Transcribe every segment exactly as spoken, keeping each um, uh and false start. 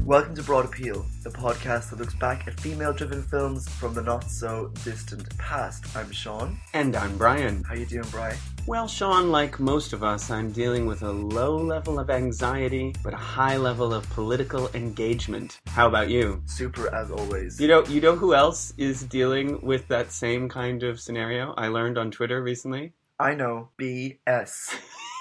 Welcome to Broad Appeal, the podcast that looks back at female-driven films from the not-so-distant past. I'm Sean. And I'm Brian. How you doing, Brian? Well, Sean, like most of us, I'm dealing with a low level of anxiety, but a high level of political engagement. How about you? Super, as always. You know, you know who else is dealing with that same kind of scenario? I learned on Twitter recently. I know. B S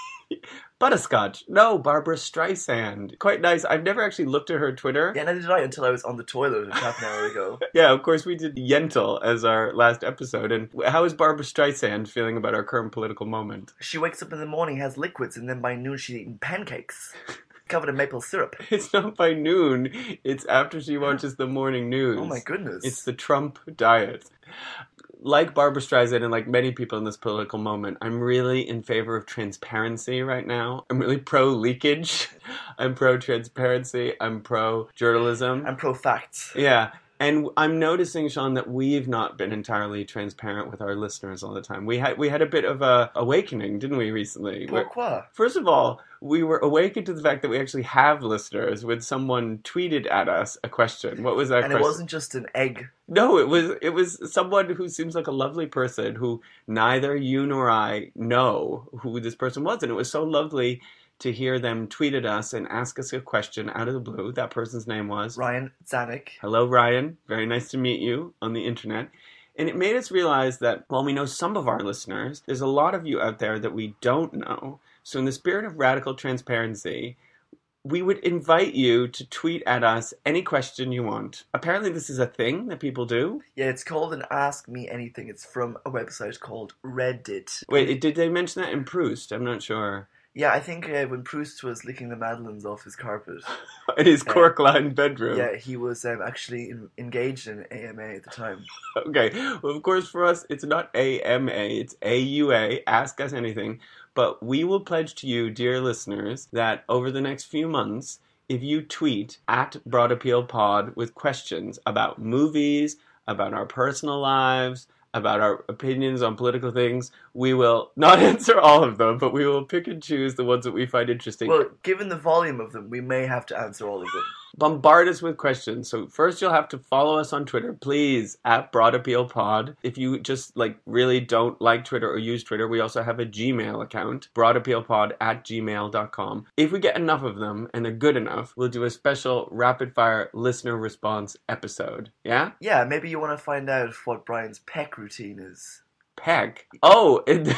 Butterscotch. No, Barbara Streisand. Quite nice. I've never actually looked at her Twitter. Yeah, neither did I until I was on the toilet half an hour ago. Yeah, of course we did Yentl as our last episode. And how is Barbara Streisand feeling about our current political moment? She wakes up in the morning, has liquids, and then by noon she's eating pancakes. Covered in maple syrup. It's not by noon. It's after she watches the morning news. Oh my goodness. It's the Trump diet. Like Barbara Streisand and like many people in this political moment, I'm really in favor of transparency right now. I'm really pro-leakage. I'm pro-transparency. I'm pro-journalism. I'm pro-facts. Yeah. And I'm noticing, Sean, that we've not been entirely transparent with our listeners all the time. We had we had a bit of a awakening, didn't we, recently? Pourquoi? First of all, we were awakened to the fact that we actually have listeners when someone tweeted at us a question. What was that and question? And it wasn't just an egg. No, it was it was someone who seems like a lovely person who neither you nor I know who this person was. And it was so lovely to hear them tweet at us and ask us a question out of the blue. That person's name was Ryan Zanuck. Hello, Ryan. Very nice to meet you on the internet. And it made us realize that while we know some of our listeners, there's a lot of you out there that we don't know. So in the spirit of radical transparency, we would invite you to tweet at us any question you want. Apparently this is a thing that people do. Yeah, it's called an Ask Me Anything. It's from a website called Reddit. Wait, did they mention that in Proust? I'm not sure. Yeah, I think uh, when Proust was licking the madeleines off his carpet. In his uh, cork-lined bedroom. Yeah, he was um, actually in, engaged in A M A at the time. Okay, well, of course for us it's not A M A, it's A U A, Ask Us Anything. But we will pledge to you, dear listeners, that over the next few months, if you tweet at Broad Appeal Pod with questions about movies, about our personal lives, about our opinions on political things, we will not answer all of them, but we will pick and choose the ones that we find interesting. Well, given the volume of them, we may have to answer all of them. Bombard us with questions. So first you'll have to follow us on Twitter, please, at Broad Appeal Pod. If you just like really don't like Twitter or use Twitter, we also have a Gmail account, broadappealpod at gmail dot com. If we get enough of them and they're good enough, we'll do a special rapid fire listener response episode. Yeah? Yeah, maybe you want to find out what Brian's peck routine is. Peck? Oh, it...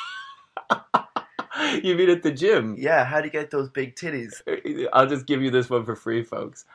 You mean at the gym? Yeah, how do you get those big titties? I'll just give you this one for free, folks.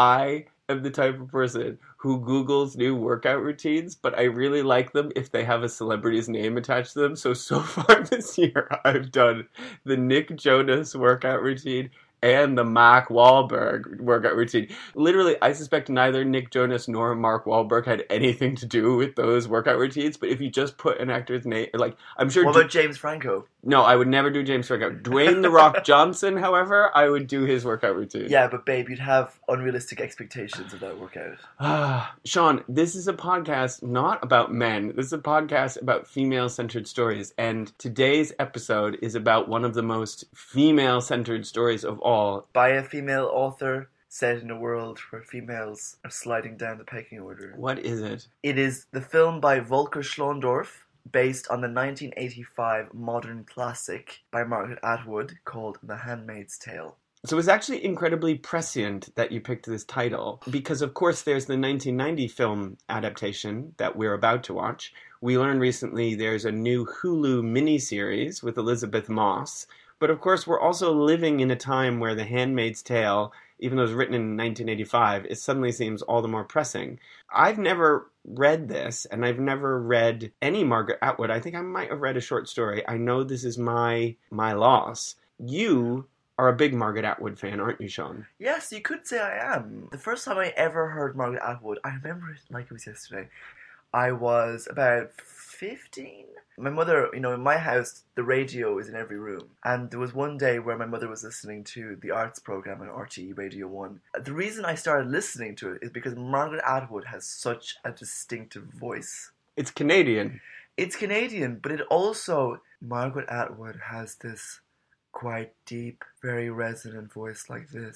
I am the type of person who Googles new workout routines, but I really like them if they have a celebrity's name attached to them. So, so far this year, I've done the Nick Jonas workout routine and the Mark Wahlberg workout routine. Literally, I suspect neither Nick Jonas nor Mark Wahlberg had anything to do with those workout routines, but if you just put an actor's name, like, I'm sure... What about D- James Franco? No, I would never do James Franco. Dwayne The Rock Johnson, however, I would do his workout routine. Yeah, but babe, you'd have unrealistic expectations of that workout. Ah, Sean, this is a podcast not about men. This is a podcast about female-centered stories, and today's episode is about one of the most female-centered stories of all. By a female author, set in a world where females are sliding down the pecking order. What is it? It is the film by Volker Schlondorf, based on the nineteen eighty-five modern classic by Margaret Atwood called The Handmaid's Tale. So it's actually incredibly prescient that you picked this title, because of course there's the nineteen ninety film adaptation that we're about to watch. We learned recently there's a new Hulu miniseries with Elizabeth Moss. But of course, we're also living in a time where The Handmaid's Tale, even though it was written in nineteen eighty-five, it suddenly seems all the more pressing. I've never read this, and I've never read any Margaret Atwood. I think I might have read a short story. I know this is my my loss. You are a big Margaret Atwood fan, aren't you, Sean? Yes, you could say I am. The first time I ever heard Margaret Atwood, I remember it like it was yesterday. I was about fifteen. My mother, you know, in my house, the radio is in every room. And there was one day where my mother was listening to the arts program on R T E Radio one. The reason I started listening to it is because Margaret Atwood has such a distinctive voice. It's Canadian. It's Canadian, but it also... Margaret Atwood has this quite deep, very resonant voice like this.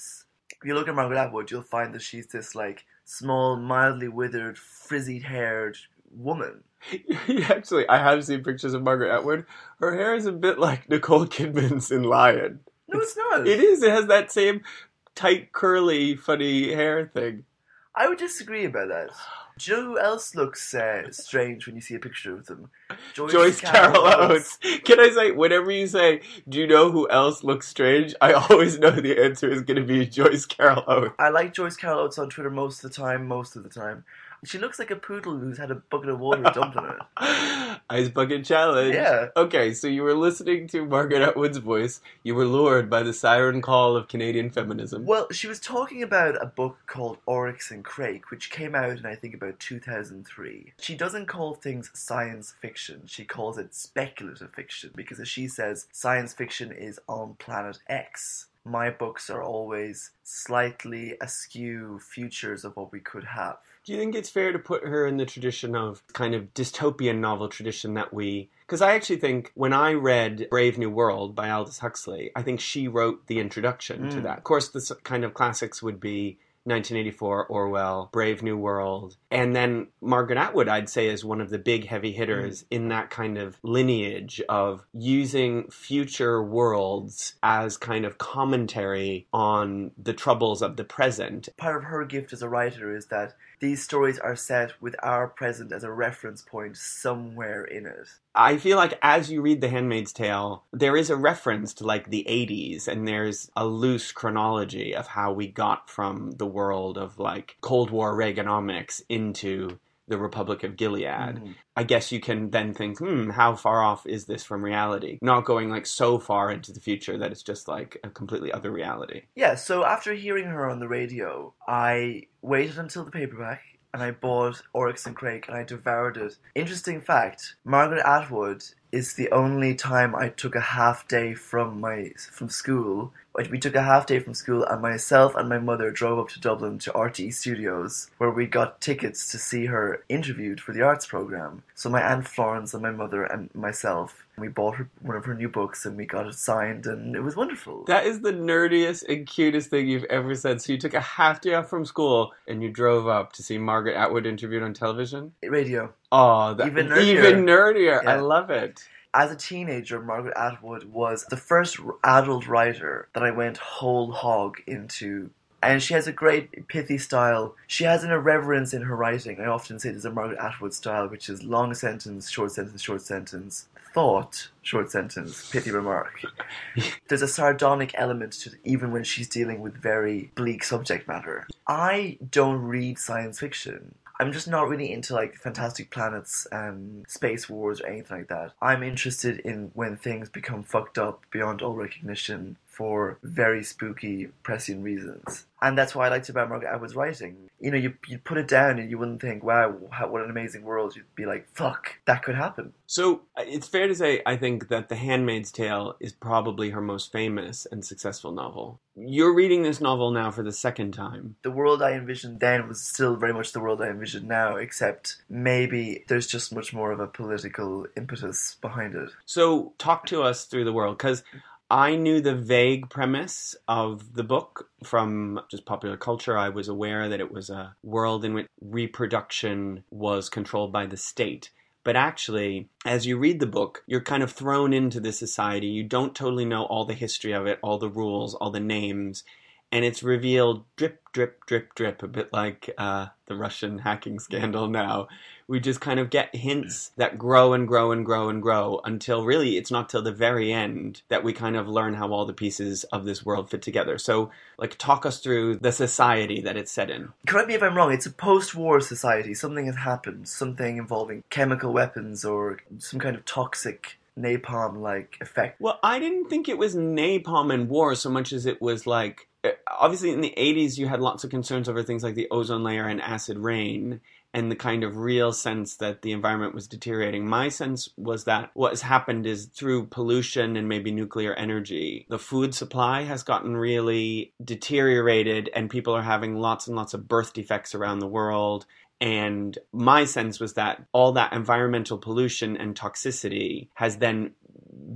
If you look at Margaret Atwood, you'll find that she's this like small, mildly withered, frizzy-haired woman. Actually, I have seen pictures of Margaret Atwood. Her hair is a bit like Nicole Kidman's in Lion. No, it's, it's not. It is. It has that same tight, curly, funny hair thing. I would disagree about that. Do you know who else looks uh, strange when you see a picture of them? Joyce, Joyce Carol Oates. Can I say, whenever you say, do you know who else looks strange? I always know the answer is going to be Joyce Carol Oates. I like Joyce Carol Oates on Twitter most of the time, most of the time. She looks like a poodle who's had a bucket of water dumped on it. Ice bucket challenge. Yeah. Okay, so you were listening to Margaret Atwood's voice. You were lured by the siren call of Canadian feminism. Well, she was talking about a book called Oryx and Crake, which came out in, I think, about two thousand three. She doesn't call things science fiction. She calls it speculative fiction, because as she says, science fiction is on Planet X. My books are always slightly askew futures of what we could have. Do you think it's fair to put her in the tradition of kind of dystopian novel tradition that we... Because I actually think when I read Brave New World by Aldous Huxley, I think she wrote the introduction mm. to that. Of course, the kind of classics would be nineteen eighty-four, Orwell, Brave New World. And then Margaret Atwood, I'd say, is one of the big heavy hitters mm. in that kind of lineage of using future worlds as kind of commentary on the troubles of the present. Part of her gift as a writer is that these stories are set with our present as a reference point somewhere in it. I feel like as you read The Handmaid's Tale, there is a reference to like the eighties, and there's a loose chronology of how we got from the world of like Cold War Reaganomics into the Republic of Gilead. Mm. I guess you can then think, hmm, how far off is this from reality? Not going like so far into the future that it's just like a completely other reality. Yeah, so after hearing her on the radio, I waited until the paperback and I bought Oryx and Crake and I devoured it. Interesting fact, Margaret Atwood is the only time I took a half day from my from school. We took a half day from school and myself and my mother drove up to Dublin to R T E Studios where we got tickets to see her interviewed for the arts programme. So my Aunt Florence and my mother and myself, we bought her one of her new books and we got it signed and it was wonderful. That is the nerdiest and cutest thing you've ever said. So you took a half day off from school and you drove up to see Margaret Atwood interviewed on television? Radio. Oh, that, even nerdier. Even nerdier. Yeah. I love it. As a teenager, Margaret Atwood was the first adult writer that I went whole hog into. And she has a great pithy style. She has an irreverence in her writing. I often say there's a Margaret Atwood style, which is long sentence, short sentence, short sentence, thought, short sentence, pithy remark. There's a sardonic element to it, even when she's dealing with very bleak subject matter. I don't read science fiction. I'm just not really into like Fantastic Planets and Space Wars or anything like that. I'm interested in when things become fucked up beyond all recognition for very spooky, prescient reasons. And that's what I liked about Margaret Atwood's writing. You know, you, you'd put it down and you wouldn't think, wow, what an amazing world. You'd be like, fuck, that could happen. So it's fair to say, I think, that The Handmaid's Tale is probably her most famous and successful novel. You're reading this novel now for the second time. The world I envisioned then was still very much the world I envision now, except maybe there's just much more of a political impetus behind it. So talk to us through the world, because I knew the vague premise of the book from just popular culture. I was aware that it was a world in which reproduction was controlled by the state. But actually, as you read the book, you're kind of thrown into this society. You don't totally know all the history of it, all the rules, all the names. And it's revealed drip, drip, drip, drip, a bit like uh, the Russian hacking scandal now. We just kind of get hints that grow and grow and grow and grow until really it's not till the very end that we kind of learn how all the pieces of this world fit together. So, like, talk us through the society that it's set in. Correct me if I'm wrong, it's a post-war society. Something has happened, something involving chemical weapons or some kind of toxic napalm-like effect. Well, I didn't think it was napalm and war so much as it was like, obviously in the eighties you had lots of concerns over things like the ozone layer and acid rain and the kind of real sense that the environment was deteriorating. My sense was that what has happened is through pollution and maybe nuclear energy, the food supply has gotten really deteriorated and people are having lots and lots of birth defects around the world. And my sense was that all that environmental pollution and toxicity has then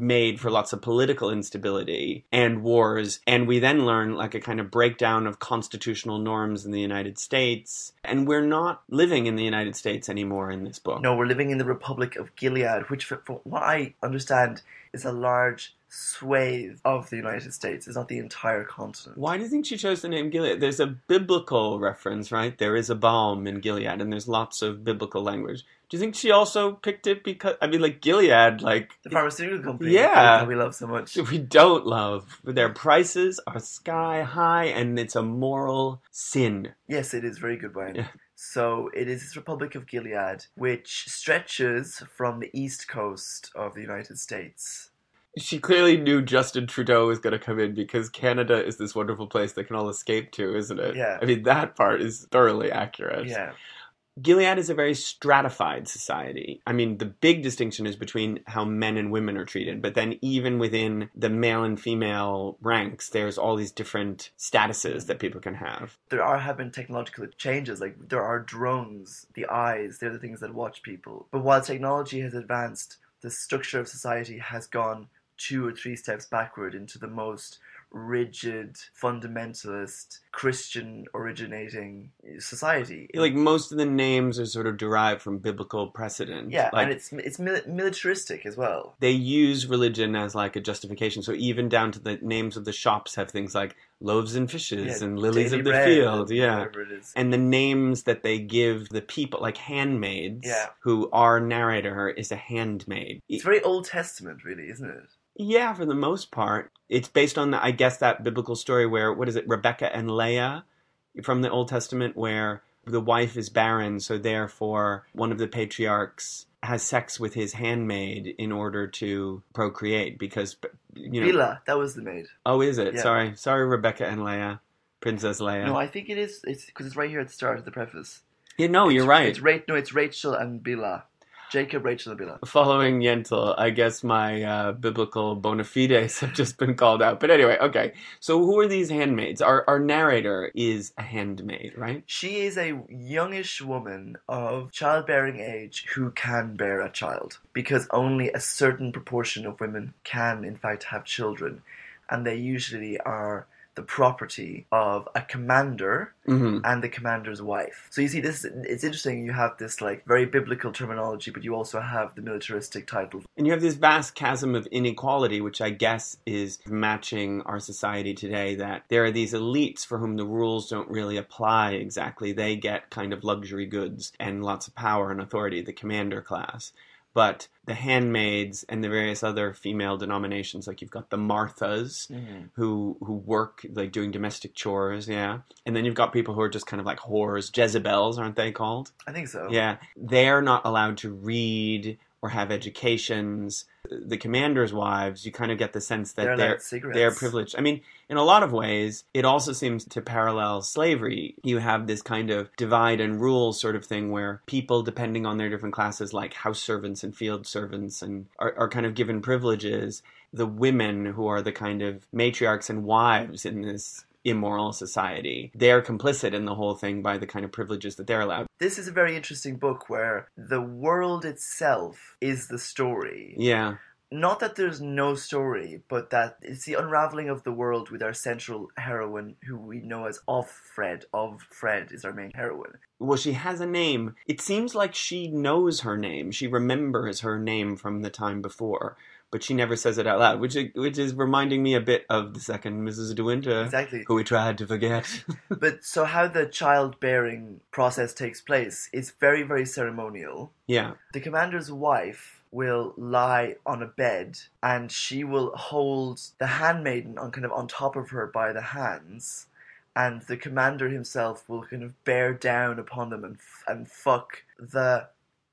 made for lots of political instability and wars. And we then learn like a kind of breakdown of constitutional norms in the United States. And we're not living in the United States anymore in this book. No, we're living in the Republic of Gilead, which, from what I understand, is a large swathe of the United States. It's not the entire continent. Why do you think she chose the name Gilead? There's a biblical reference, right? There is a balm in Gilead, and there's lots of biblical language. Do you think she also picked it because, I mean, like, Gilead, like... The pharmaceutical company yeah, that we love so much. We don't love. Their prices are sky high, and it's a moral sin. Yes, it is very good wine. Yeah. So it is this Republic of Gilead, which stretches from the east coast of the United States. She clearly knew Justin Trudeau was going to come in because Canada is this wonderful place they can all escape to, isn't it? Yeah. I mean, that part is thoroughly accurate. Yeah. Gilead is a very stratified society. I mean, the big distinction is between how men and women are treated, but then even within the male and female ranks, there's all these different statuses that people can have. There are have been technological changes, like there are drones, the eyes, they're the things that watch people. But while technology has advanced, the structure of society has gone two or three steps backward into the most rigid, fundamentalist, Christian originating society. Like most of the names are sort of derived from biblical precedent. Yeah, like, and it's it's mil- militaristic as well. They use religion as like a justification. So even down to the names of the shops have things like loaves and fishes Yeah, and lilies daily of the bread field. and Yeah. whatever it is. And the names that they give the people, like handmaids, Yeah. who our narrator is a handmaid. It's very Old Testament, really, isn't it? Yeah, for the most part. It's based on, the, I guess, that biblical story where, what is it, Rebecca and Leah from the Old Testament, where the wife is barren, so therefore one of the patriarchs has sex with his handmaid in order to procreate, because, you know... Bila, that was the maid. Oh, is it? Yeah. Sorry. Sorry, Rebecca and Leah. Princess Leia. No, I think it is, it's because it's right here at the start of the preface. Yeah, no, It's- you're right. It's Ra- no, it's Rachel and Bila. Jacob, Rachel, and Bila. Following Yentl, I guess my uh, biblical bona fides have just been called out. But anyway, okay. So who are these handmaids? Our our narrator is a handmaid, right? She is a youngish woman of childbearing age who can bear a child, because only a certain proportion of women can, in fact, have children, and they usually are the property of a commander Mm-hmm. and the commander's wife. So you see, this it's interesting. You have this like very biblical terminology, but you also have the militaristic title. And you have this vast chasm of inequality, which I guess is matching our society today, that there are these elites for whom the rules don't really apply exactly. They get kind of luxury goods and lots of power and authority, the commander class. But the handmaids and the various other female denominations, like you've got the Marthas, Mm-hmm. who who work like doing domestic chores, yeah. And then you've got people who are just kind of like whores, Jezebels, aren't they called? I think so. Yeah. They're not allowed to read or have educations. The commander's wives, you kind of get the sense that They're they're allowed cigarettes. they're privileged. I mean, in a lot of ways, it also seems to parallel slavery. You have this kind of divide and rule sort of thing where people, depending on their different classes, like house servants and field servants, and are, are kind of given privileges. The women, who are the kind of matriarchs and wives in this immoral society, they're complicit in the whole thing by the kind of privileges that they're allowed. This is a very interesting book where the world itself is the story. Yeah. Not that there's no story, but that it's the unraveling of the world with our central heroine, who we know as Of Fred. Of Fred is our main heroine. Well, she has a name. It seems like she knows her name. She remembers her name from the time before, but she never says it out loud, which which is reminding me a bit of the second Missus De Winter, Exactly. who we tried to forget. But so how the childbearing process takes place is very, very ceremonial. Yeah. The commander's wife will lie on a bed, and she will hold the handmaiden on kind of on top of her by the hands, and the commander himself will kind of bear down upon them and f- and fuck the.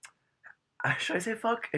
Uh, should I say fuck?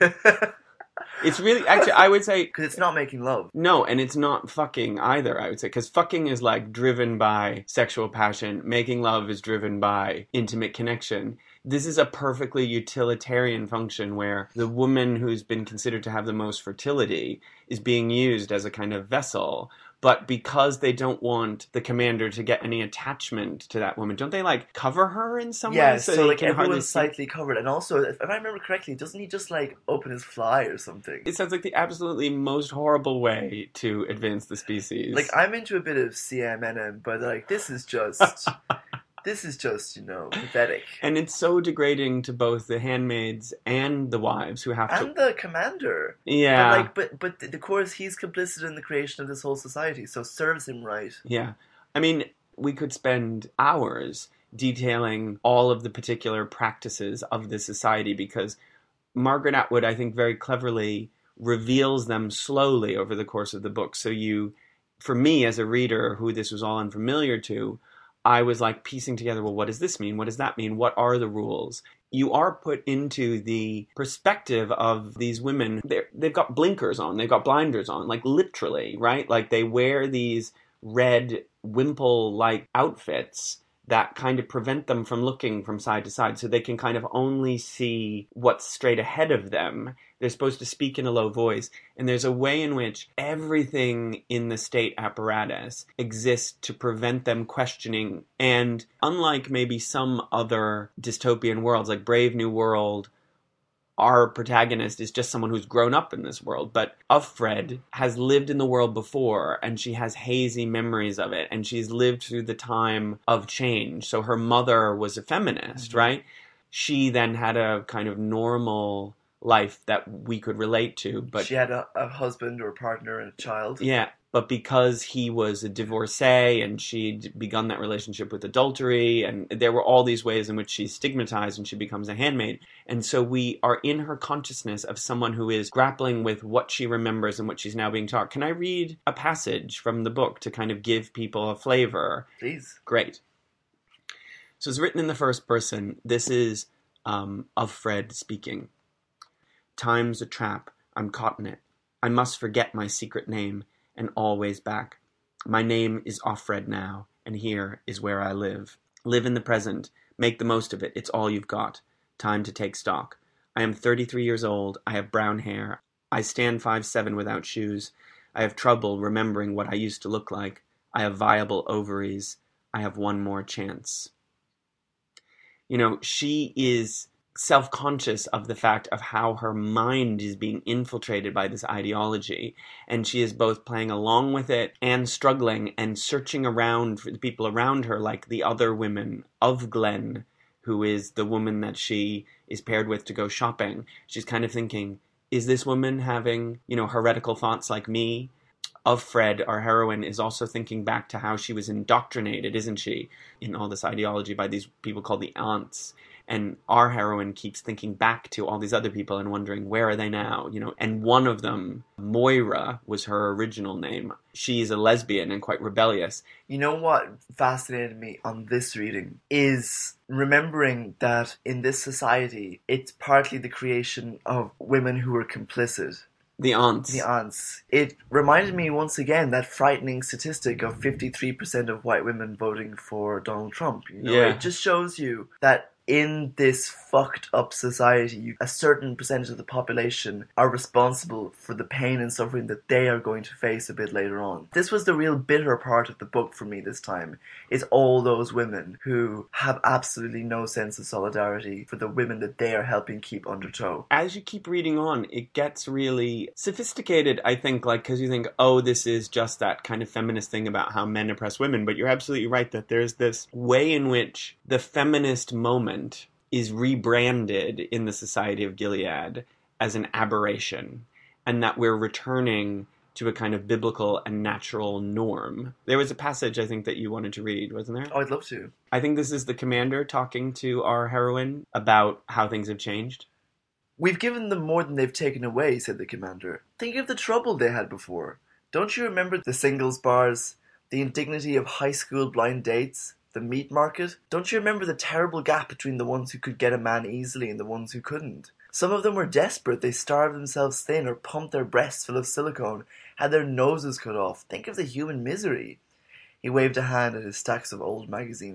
It's really, actually, I would say, Because it's not making love. no, and it's not fucking either, I would say, because fucking is like driven by sexual passion. Making love is driven by intimate connection. This is a perfectly utilitarian function where the woman who's been considered to have the most fertility is being used as a kind of vessel. But because they don't want the commander to get any attachment to that woman, don't they, like, cover her in some Yeah, way so, so, they like, can hardly everyone's see? slightly covered. And also, if if I remember correctly, doesn't he just, like, open his fly or something? It sounds like the absolutely most horrible way to advance the species. Like, I'm into a bit of C M N M, but, like, this is just... This is just, you know, pathetic. And it's so degrading to both the handmaids and the wives who have And to... the commander. Yeah. But, like, but, but, of course, he's complicit in the creation of this whole society, so serves him right. Yeah. I mean, we could spend hours detailing all of the particular practices of the society because Margaret Atwood, I think, very cleverly reveals them slowly over the course of the book. So you, for me as a reader who this was all unfamiliar to, I was like piecing together, well, what does this mean? What does that mean? What are the rules? You are put into the perspective of these women. They're, they've got blinkers on. They've got blinders on, like literally, right? Like they wear these red wimple-like outfits that kind of prevent them from looking from side to side. So they can kind of only see what's straight ahead of them. They're supposed to speak in a low voice. And there's a way in which everything in the state apparatus exists to prevent them questioning. And unlike maybe some other dystopian worlds, like Brave New World, our protagonist is just someone who's grown up in this world. But Uffred has lived in the world before, and she has hazy memories of it, and she's lived through the time of change. So her mother was a feminist, mm-hmm. right? She then had a kind of normal life that we could relate to. But she had a, a husband or a partner and a child. Yeah, but because he was a divorcee and she'd begun that relationship with adultery, and there were all these ways in which she's stigmatized and she becomes a handmaid. And so we are in her consciousness of someone who is grappling with what she remembers and what she's now being taught. Can I read a passage from the book to kind of give people a flavor? Please. Great. So it's written in the first person. This is um, Uffred speaking. Time's a trap. I'm caught in it. I must forget my secret name and always back. My name is Uffred now, and here is where I live. Live in the present. Make the most of it. It's all you've got. Time to take stock. I am thirty-three years old. I have brown hair. I stand five seven without shoes. I have trouble remembering what I used to look like. I have viable ovaries. I have one more chance. You know, she is self-conscious of the fact of how her mind is being infiltrated by this ideology, and she is both playing along with it and struggling and searching around for the people around her, like the other women of Glen, who is the woman that she is paired with to go shopping. She's kind of thinking, is this woman having, you know, heretical thoughts like me? Uffred, our heroine, is also thinking back to how she was indoctrinated, isn't she, in all this ideology by these people called the aunts. And our heroine keeps thinking back to all these other people and wondering, where are they now? You know, and one of them, Moira, was her original name. She's a lesbian and quite rebellious. You know what fascinated me on this reading is remembering that in this society, it's partly the creation of women who are complicit. The aunts. The aunts. It reminded me once again that frightening statistic of fifty-three percent of white women voting for Donald Trump. You know, yeah. It just shows you that in this fucked up society, a certain percentage of the population are responsible for the pain and suffering that they are going to face a bit later on. This was the real bitter part of the book for me this time, is all those women who have absolutely no sense of solidarity for the women that they are helping keep under tow. As you keep reading on, it gets really sophisticated, I think, like, because you think, oh, this is just that kind of feminist thing about how men oppress women, but you're absolutely right that there's this way in which the feminist moment is rebranded in the Society of Gilead as an aberration, and that we're returning to a kind of biblical and natural norm. There was a passage, I think, that you wanted to read, wasn't there? Oh, I'd love to. I think this is the commander talking to our heroine about how things have changed. We've given them more than they've taken away, said the commander. Think of the trouble they had before. Don't you remember the singles bars, the indignity of high school blind dates, the meat market? Don't you remember the terrible gap between the ones who could get a man easily and the ones who couldn't? Some of them were desperate. They starved themselves thin or pumped their breasts full of silicone, had their noses cut off. Think of the human misery. He waved a hand at his stacks of old magazines.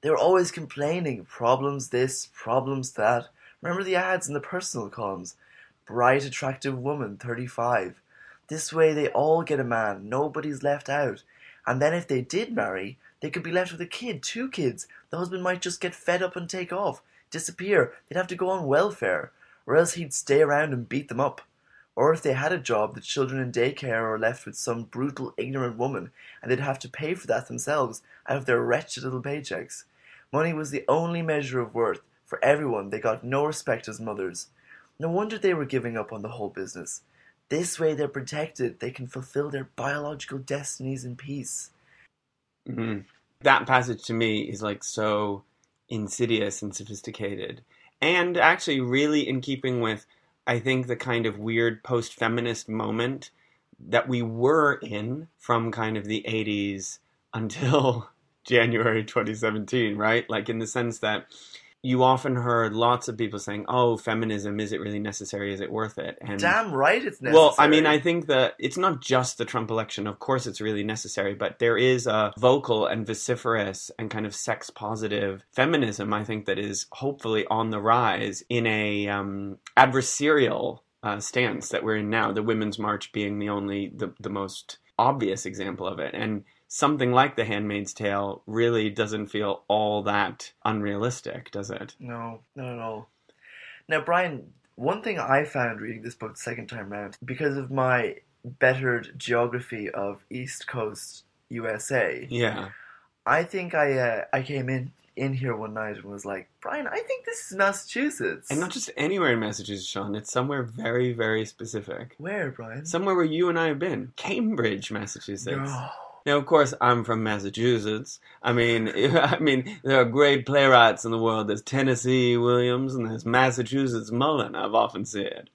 They were always complaining, problems this, problems that. Remember the ads in the personal columns? Bright, attractive woman, thirty-five. This way they all get a man, nobody's left out. And then if they did marry, they could be left with a kid, two kids. The husband might just get fed up and take off, disappear. They'd have to go on welfare, or else he'd stay around and beat them up. Or if they had a job, the children in daycare are left with some brutal, ignorant woman, and they'd have to pay for that themselves out of their wretched little paychecks. Money was the only measure of worth. For everyone, they got no respect as mothers. No wonder they were giving up on the whole business. This way they're protected. They can fulfill their biological destinies in peace. Mm-hmm. That passage to me is like so insidious and sophisticated. And actually really in keeping with, I think, the kind of weird post-feminist moment that we were in from kind of the eighties until January twenty seventeen, right? Like in the sense that you often heard lots of people saying, oh, feminism, is it really necessary? Is it worth it? And damn right it's necessary. Well, I mean, I think that it's not just the Trump election. Of course it's really necessary, but there is a vocal and vociferous and kind of sex-positive feminism, I think, that is hopefully on the rise in a um, adversarial uh, stance that we're in now, the Women's March being the only, the, the most obvious example of it. And something like The Handmaid's Tale really doesn't feel all that unrealistic, does it? No, not at all. Now, Brian, one thing I found reading this book the second time round, because of my bettered geography of East Coast U S A, yeah, I think I uh, I came in, in here one night and was like, Brian, I think this is Massachusetts. And not just anywhere in Massachusetts, Sean. It's somewhere very, very specific. Where, Brian? Somewhere where you and I have been. Cambridge, Massachusetts. No. Now, of course, I'm from Massachusetts. I mean, I mean, there are great playwrights in the world. There's Tennessee Williams and there's Massachusetts Mullen, I've often said.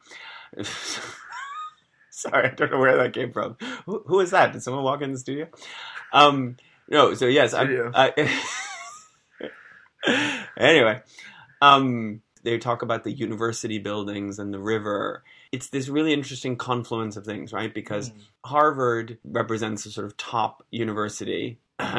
Sorry, I don't know where that came from. Who, who is that? Did someone walk in the studio? Um, no, so yes. Studio. I, I, anyway, um, they talk about the university buildings and the river. It's this really interesting confluence of things, right? Because mm. Harvard represents a sort of top university,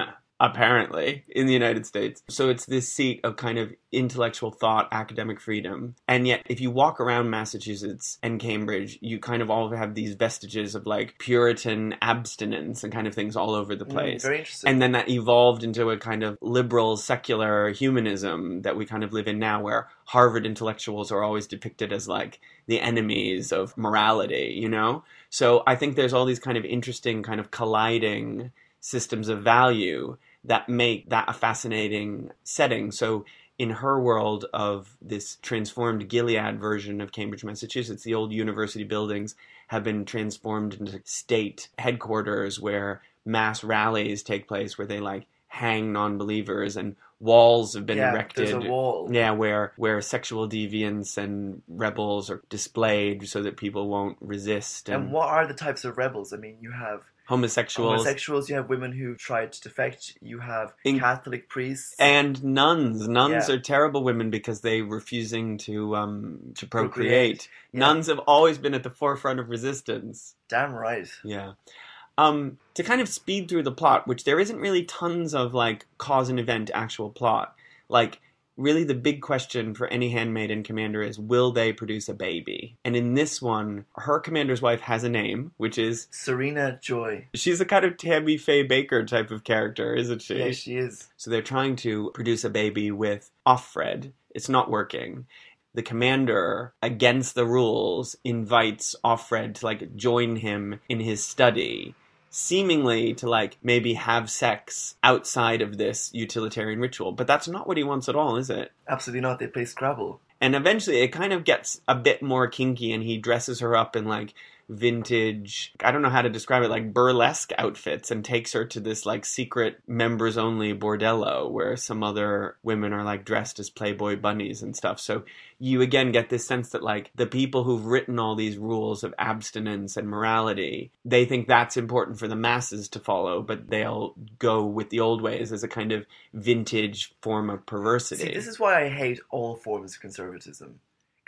apparently, in the United States. So it's this seat of kind of intellectual thought, academic freedom. And yet, if you walk around Massachusetts and Cambridge, you kind of all have these vestiges of like Puritan abstinence and kind of things all over the place. Mm, very interesting. And then that evolved into a kind of liberal, secular humanism that we kind of live in now, where Harvard intellectuals are always depicted as like the enemies of morality, you know? So I think there's all these kind of interesting kind of colliding systems of value that make that a fascinating setting. So in her world of this transformed Gilead version of Cambridge, Massachusetts, the old university buildings have been transformed into state headquarters where mass rallies take place, where they like hang non-believers, and walls have been yeah, erected. There's a wall. Yeah, where where sexual deviants and rebels are displayed so that people won't resist. And, and what are the types of rebels? I mean, you have homosexuals. Homosexuals, you have women who tried to defect, you have In, Catholic priests. And nuns. Nuns yeah. are terrible women because they're refusing to um, to procreate. procreate. Yeah. Nuns have always been at the forefront of resistance. Damn right. Yeah. Um, to kind of speed through the plot, which there isn't really tons of like cause and event actual plot. Like, really the big question for any handmaiden commander is, will they produce a baby? And in this one, her commander's wife has a name, which is Serena Joy. She's a kind of Tammy Faye Baker type of character, isn't she? Yeah, she is. So they're trying to produce a baby with Offred. It's not working. The commander, against the rules, invites Offred to like join him in his study, seemingly to like maybe have sex outside of this utilitarian ritual. But that's not what he wants at all, is it? Absolutely not. They play Scrabble. And eventually it kind of gets a bit more kinky, and he dresses her up in like vintage, I don't know how to describe it, like burlesque outfits, and takes her to this like secret members only bordello where some other women are like dressed as Playboy bunnies and stuff. So you again get this sense that like the people who've written all these rules of abstinence and morality, they think that's important for the masses to follow, but they'll go with the old ways as a kind of vintage form of perversity. See, this is why I hate all forms of conservatism.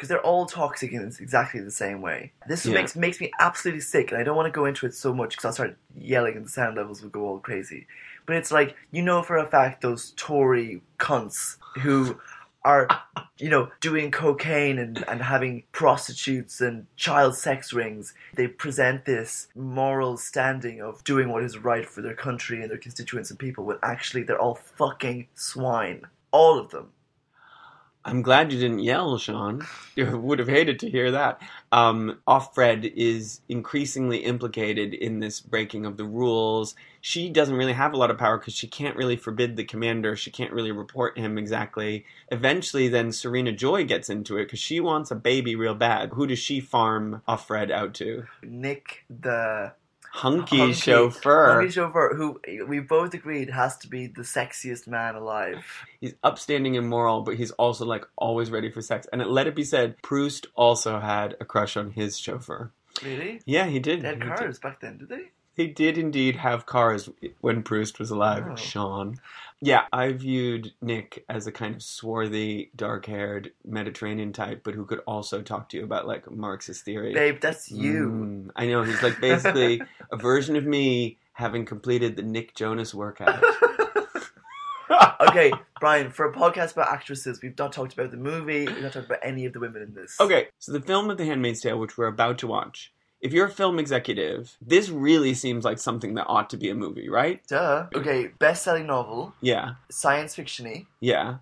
because they're all toxic in exactly the same way. This Yeah. makes makes me absolutely sick, and I don't want to go into it so much because I'll start yelling and the sound levels will go all crazy. But it's like, you know for a fact those Tory cunts who are, you know, doing cocaine and, and having prostitutes and child sex rings. They present this moral standing of doing what is right for their country and their constituents and people, when actually they're all fucking swine. All of them. I'm glad you didn't yell, Sean. You would have hated to hear that. Um, Offred is increasingly implicated in this breaking of the rules. She doesn't really have a lot of power because she can't really forbid the commander. She can't really report him exactly. Eventually, then Serena Joy gets into it because she wants a baby real bad. Who does she farm Offred out to? Nick the... Hunky, hunky chauffeur. Hunky chauffeur, who we both agreed has to be the sexiest man alive. He's upstanding and moral, but he's also like always ready for sex. And let it be said, Proust also had a crush on his chauffeur. Really? Yeah, he did. They had He cars did. back then, did they? They did indeed have cars when Proust was alive, Oh. Sean. Yeah, I viewed Nick as a kind of swarthy, dark-haired Mediterranean type, but who could also talk to you about, like, Marxist theory. Babe, that's you. Mm, I know, he's like basically a version of me having completed the Nick Jonas workout. Okay, Brian, for a podcast about actresses, we've not talked about the movie, we've not talked about any of the women in this. Okay, so the film of The Handmaid's Tale, which we're about to watch, if you're a film executive, this really seems like something that ought to be a movie, right? Duh. Okay, best-selling novel, Yeah, science fiction-y, yeah,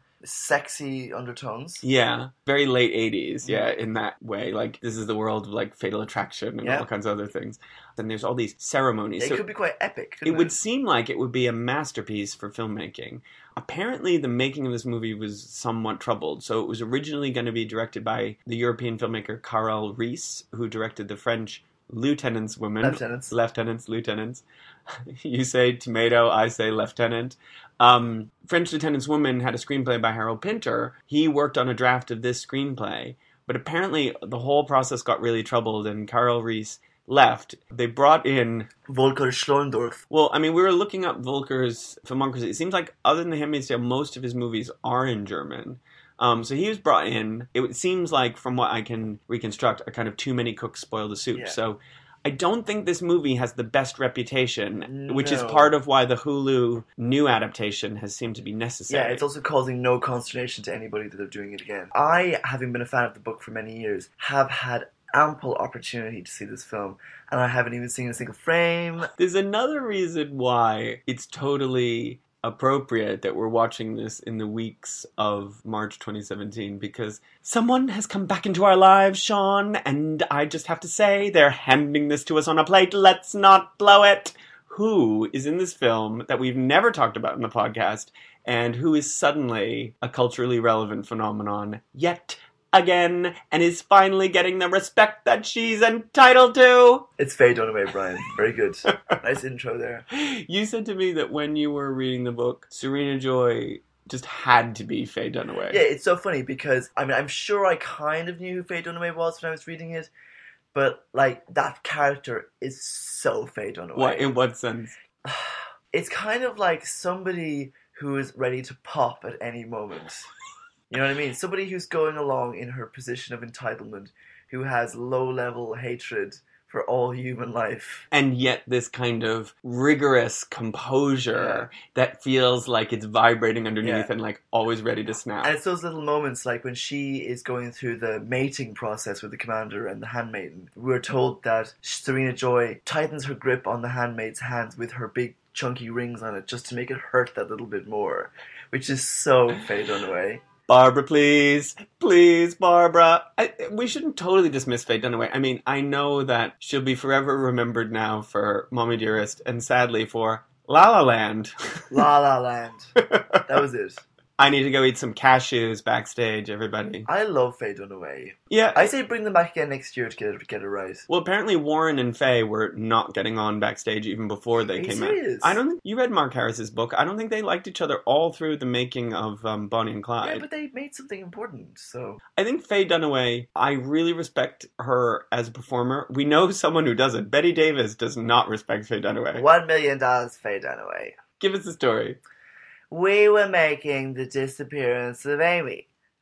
sexy undertones. yeah. Very late eighties, yeah, in that way. Like, this is the world of, like, Fatal Attraction and Yeah. all kinds of other things. And there's all these ceremonies. It So could be quite epic, it couldn't it? would seem like it would be a masterpiece for filmmaking. Apparently, the making of this movie was somewhat troubled. So it was originally going to be directed by the European filmmaker Carl Rees, who directed the French Lieutenant's Woman. Lieutenants. Lieutenants, lieutenants. You say tomato, I say lieutenant. Um, French Lieutenant's Woman had a screenplay by Harold Pinter. He worked on a draft of this screenplay. But apparently, the whole process got really troubled, and Carl Rees left. They brought in... Volker Schlondorf. Well, I mean, we were looking up Volker's filmography. It seems like, other than The Handmaid's Tale, most of his movies are in German. Um, so he was brought in. It seems like, from what I can reconstruct, a kind of too many cooks spoil the soup. Yeah. So I don't think this movie has the best reputation, which is No. part of why the Hulu new adaptation has seemed to be necessary. Yeah, it's also causing no consternation to anybody that they're doing it again. I, having been a fan of the book for many years, have had ample opportunity to see this film, and I haven't even seen a single frame. There's another reason why it's totally appropriate that we're watching this in the weeks of March twenty seventeen, because someone has come back into our lives, Sean, and I just have to say, they're handing this to us on a plate. Let's not blow it. Who is in this film that we've never talked about in the podcast, and who is suddenly a culturally relevant phenomenon yet again, and is finally getting the respect that she's entitled to? It's Faye Dunaway, Brian. Very good. Nice intro there. You said to me that when you were reading the book, Serena Joy just had to be Faye Dunaway. Yeah, it's so funny because, I mean, I'm sure I kind of knew who Faye Dunaway was when I was reading it, but, like, that character is so Faye Dunaway. What, in what sense? It's kind of like somebody who is ready to pop at any moment. You know what I mean? Somebody who's going along in her position of entitlement, who has low-level hatred for all human life. And yet this kind of rigorous composure that feels like it's vibrating underneath Yeah. and like always ready to snap. And it's those little moments like when she is going through the mating process with the commander and the handmaiden. We're told that Serena Joy tightens her grip on the handmaid's hands with her big chunky rings on it just to make it hurt that little bit more, which is so Faye Dunaway. Barbara, please. Please, Barbara. I, we shouldn't totally dismiss Faye Dunaway. I mean, I know that she'll be forever remembered now for Mommy Dearest and sadly for La La Land. La La Land. That was it. I need to go eat some cashews backstage, everybody. I love Faye Dunaway. Yeah. I say bring them back again next year to get it, get it right. Well, apparently Warren and Faye were not getting on backstage even before they Are you came serious? out. I don't think you read Mark Harris's book. I don't think they liked each other all through the making of um, Bonnie and Yeah, Clyde. but they made something important, so... I think Faye Dunaway, I really respect her as a performer. We know someone who doesn't. Betty Davis does not respect Faye Dunaway. One million dollars Faye Dunaway. Give us the story. We were making The Disappearance of Amy.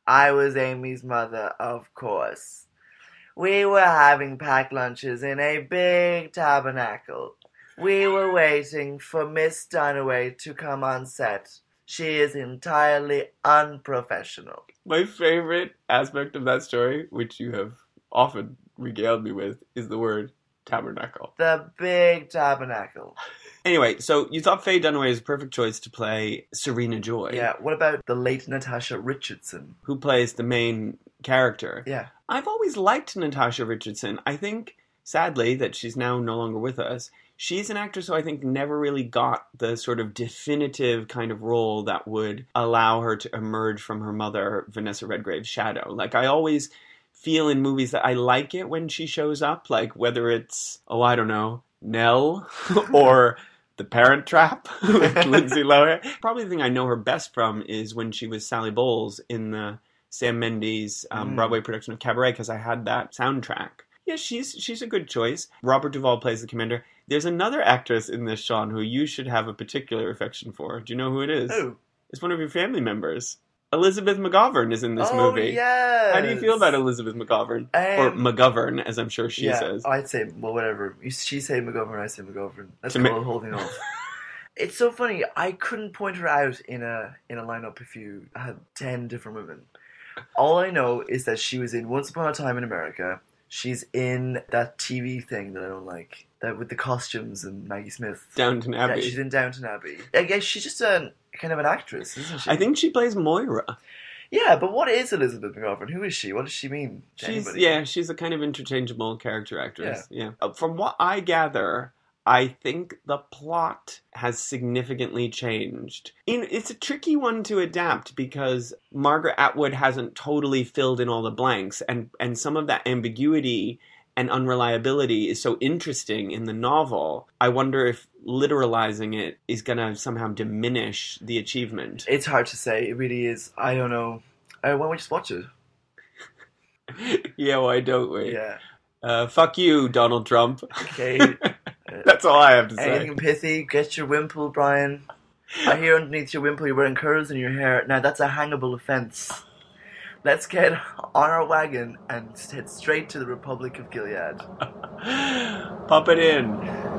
I was Amy's mother, of course. We were having packed lunches in a big tabernacle. We were waiting for Miss Dunaway to come on set. She is entirely unprofessional. My favorite aspect of that story, which you have often regaled me with, is the word tabernacle. The big tabernacle. Anyway, so you thought Faye Dunaway is a perfect choice to play Serena Joy. Yeah, what about the late Natasha Richardson? Who plays the main character. Yeah. I've always liked Natasha Richardson. I think, sadly, that she's now no longer with us. She's an actress who I think never really got the sort of definitive kind of role that would allow her to emerge from her mother, Vanessa Redgrave's shadow. Like, I always feel in movies that I like it when she shows up, like whether it's, oh, I don't know, Nell or The Parent Trap with Lindsay Lohan. Probably the thing I know her best from is when she was Sally Bowles in the Sam Mendes um, mm. Broadway production of Cabaret, because I had that soundtrack. Yeah, she's she's a good choice. Robert Duvall plays the commander. There's another actress in this, Sean, who you should have a particular affection for. Do you know who it is? Who? It's one of your family members. Elizabeth McGovern is in this oh, movie. Yes. How do you feel about Elizabeth McGovern? Um, or McGovern, as I'm sure she yeah, says. I'd say, well, whatever. She say McGovern, I say McGovern. That's To called ma- holding off. It's so funny. I couldn't point her out in a in a lineup if you had ten different women. All I know is that she was in Once Upon a Time in America. She's in that T V thing that I don't like, that with the costumes and Maggie Smith. Downton Abbey. Yeah, she's in Downton Abbey. I guess she's just a kind of an actress, isn't she? I think she plays Moira. Yeah, but what is Elizabeth McGovern? Who is she? What does she mean to she's anybody? Yeah, she's a kind of interchangeable character actress. Yeah. yeah. Uh, from what I gather, I think the plot has significantly changed. In, it's a tricky one to adapt because Margaret Atwood hasn't totally filled in all the blanks, and, and some of that ambiguity and unreliability is so interesting in the novel. I wonder if literalizing it is going to somehow diminish the achievement. It's hard to say. It really is. I don't know. Uh, why don't we just watch it? Yeah, why don't we? Yeah. Uh, fuck you, Donald Trump. Okay. That's all I have to say. Anything pithy? Get your wimple, Brian. I hear underneath your wimple you're wearing curls in your hair. Now that's a hangable offence. Let's get on our wagon and head straight to the Republic of Gilead. Pop it in.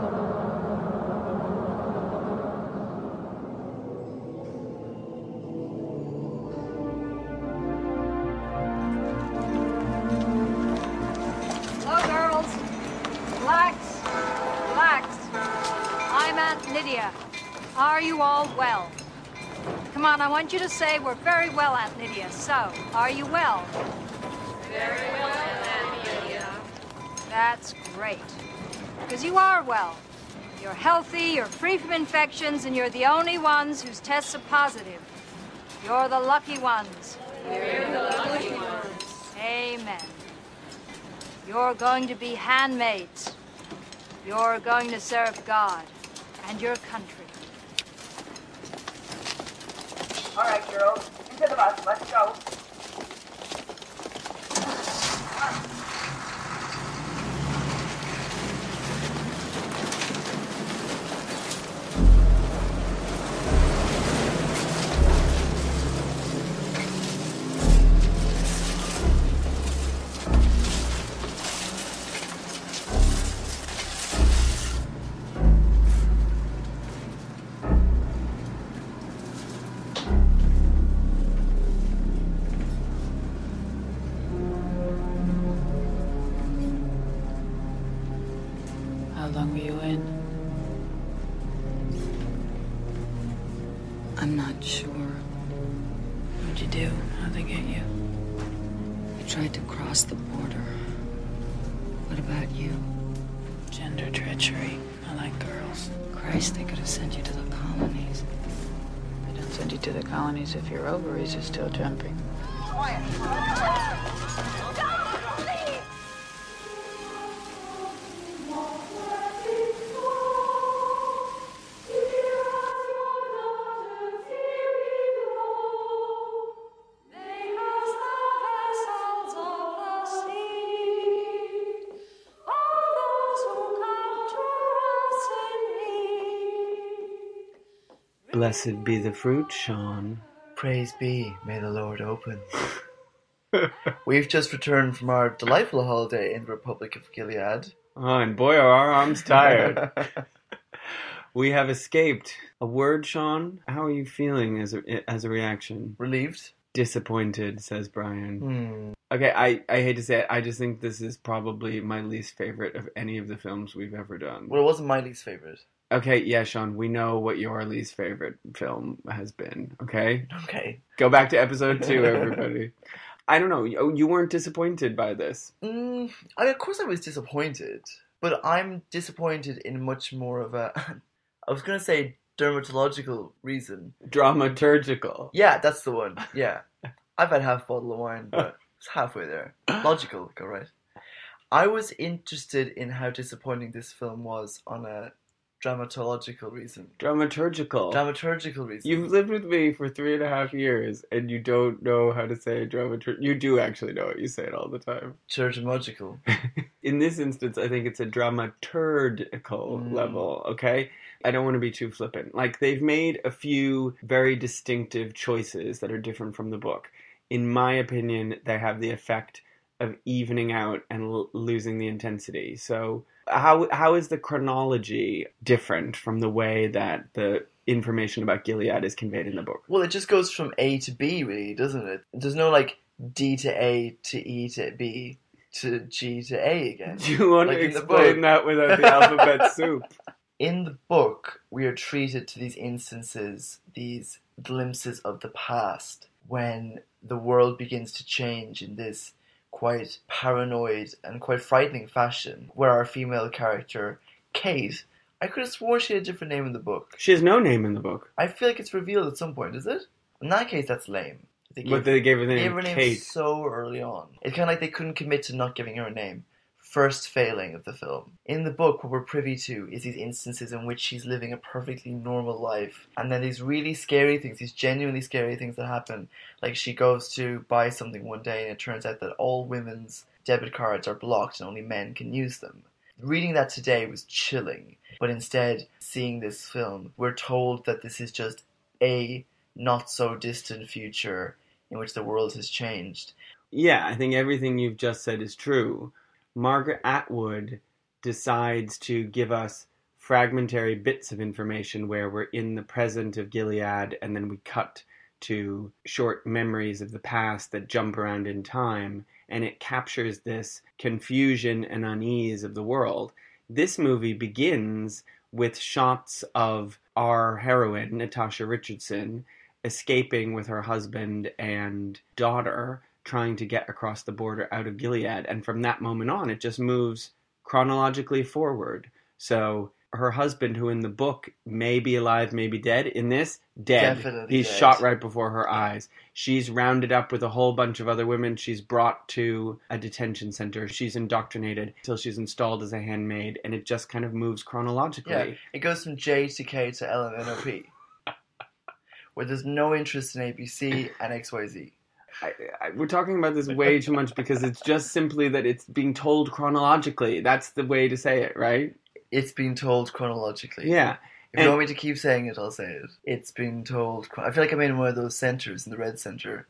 Hello, girls. Relax. Relax. I'm Aunt Lydia. Are you all well? Come on, I want you to say we're very well, Aunt Lydia. So, are you well? Very well, Aunt Lydia. That's great. Because you are well. You're healthy, you're free from infections, and you're the only ones whose tests are positive. You're the lucky ones. We're the lucky ones. Amen. You're going to be handmaids. You're going to serve God and your country. All right, girls. Into the bus. Let's go. How long were you in? I'm not sure. What'd you do? How'd they get you? I tried to cross the border. What about you? Gender treachery. I like girls. Christ, they could have sent you to the colonies. They don't send you to the colonies if your ovaries are still jumping. Blessed be the fruit, Sean. Praise be. May the Lord open. We've just returned from our delightful holiday in the Republic of Gilead. Oh, and boy, are our arms tired. We have escaped. A word, Sean? How are you feeling as a, as a reaction? Relieved? Disappointed, says Brian. Hmm. Okay, I, I hate to say it, I just think this is probably my least favorite of any of the films we've ever done. Well, it wasn't my least favorite. Okay, yeah, Sean, we know what your least favorite film has been, okay? Okay. Go back to episode two, everybody. I don't know, you, you weren't disappointed by this. Mm, I mean, of course I was disappointed, but I'm disappointed in much more of a, I was going to say dermatological reason. Dramaturgical. Yeah, that's the one, yeah. I've had half a bottle of wine, but it's halfway there. Logical, go right. I was interested in how disappointing this film was on a dramatological reason. Dramaturgical. Dramaturgical reason. You've lived with me for three and a half years, and you don't know how to say dramaturg. You do actually know it. You say it all the time. Churchological. In this instance, I think it's a dramaturgical Mm. level, okay? I don't want to be too flippant. Like, they've made a few very distinctive choices that are different from the book. In my opinion, they have the effect of evening out and l- losing the intensity. So how how is the chronology different from the way that the information about Gilead is conveyed in the book? Well, it just goes from A to B, really, doesn't it? There's no, like, D to A to E to B to G to A again. Do you want Like to in the explain book. that without the alphabet soup? In the book, we are treated to these instances, these glimpses of the past, when the world begins to change in this quite paranoid and quite frightening fashion, where our female character, Kate, I could have sworn she had a different name in the book. She has no name in the book. I feel like it's revealed at some point, is it? In that case, that's lame. They But they gave her the they name gave her name Kate. so early on. It's kind of like they couldn't commit to not giving her a name. First failing of the film. In the book, what we're privy to is these instances in which she's living a perfectly normal life, and then these really scary things, these genuinely scary things that happen. Like she goes to buy something one day and it turns out that all women's debit cards are blocked and only men can use them. Reading that today was chilling, but instead, seeing this film, we're told that this is just a not so distant future in which the world has changed. Yeah, I think everything you've just said is true. Margaret Atwood decides to give us fragmentary bits of information where we're in the present of Gilead and then we cut to short memories of the past that jump around in time, and it captures this confusion and unease of the world. This movie begins with shots of our heroine, Natasha Richardson, escaping with her husband and daughter, trying to get across the border out of Gilead. And from that moment on, it just moves chronologically forward. So her husband, who in the book may be alive, may be dead, in this, dead. Definitely He's dead. shot right before her eyes. She's rounded up with a whole bunch of other women. She's brought to a detention center. She's indoctrinated until she's installed as a handmaid. And it just kind of moves chronologically. Yeah, it goes from J to K to L and N O P. Where there's no interest in A B C and X Y Z. I, I, we're talking about this way too much because it's just simply that it's being told chronologically. That's the way to say it, right? It's been told chronologically. Yeah. If And- you want me to keep saying it, I'll say it. It's been told... chron- I feel like I'm in one of those centers in the Red Center.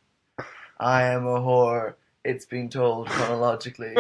I am a whore. It's been told chronologically.